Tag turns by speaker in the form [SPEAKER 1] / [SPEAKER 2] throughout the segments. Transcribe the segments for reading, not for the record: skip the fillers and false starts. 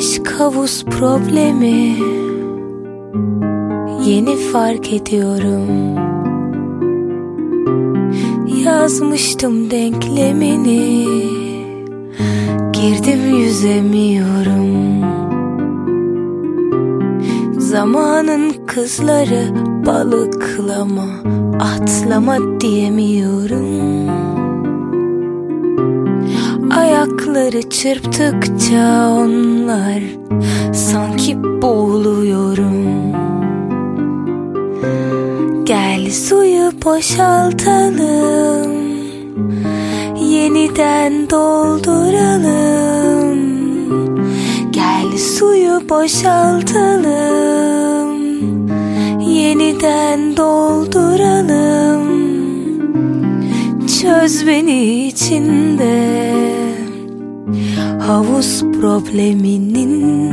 [SPEAKER 1] aşk havuz problemi, yeni fark ediyorum. Yazmıştım denklemini, girdim yüzemiyorum. Zamanın kızları balıklama, atlama diyemiyorum. Ayakları çırptıkça onlar sanki boğuluyorum. Gel suyu boşaltalım, yeniden dolduralım. Gel suyu boşaltalım, yeniden dolduralım. Çöz beni içinde havuz probleminin.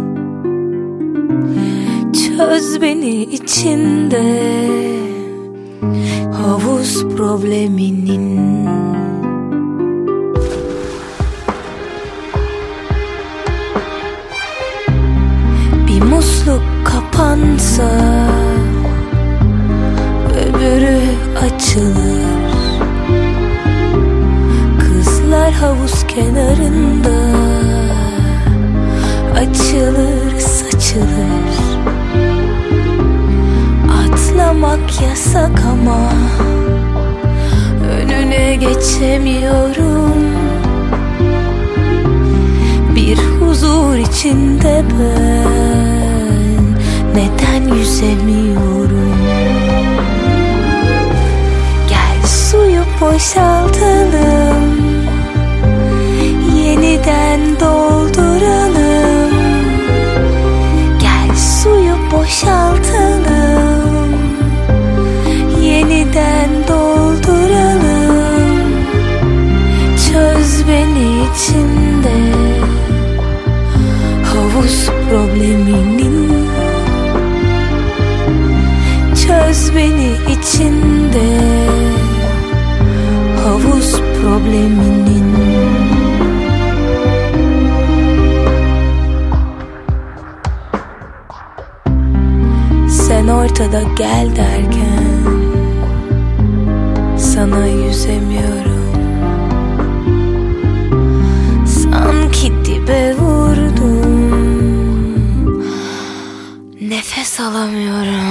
[SPEAKER 1] Çöz beni içinde havuz probleminin. Bir musluk kapansa öbürü açılır. Kızlar havuz kenarında açılır saçılır. Atlamak yasak ama önüne geçemiyorum. Bir huzur içinde ben neden yüzemiyorum? Gel suyu boşaltalım, yeniden dolduralım. Gel suyu boşaltalım, yeniden dolduralım. Çöz beni içinde havuz probleminin. Çöz beni içinde havuz probleminin. Sen ortada gel derken sana yüzemiyorum. Sanki dibe vurdum, nefes alamıyorum.